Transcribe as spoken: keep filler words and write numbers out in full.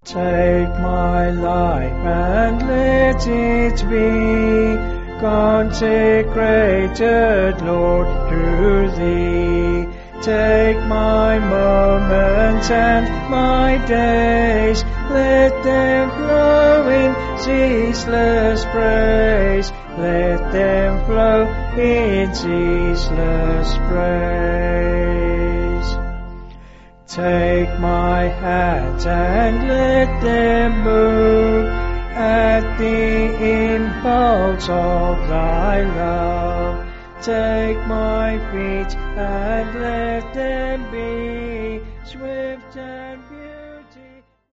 Take my life and let it be consecrated, Lord, to Thee. Take my moments and my days, let them flow in ceaseless praise. Let them flow in ceaseless praise. Take my hands and let them move at the impulse of Thy love. Take my feet and let them be swift and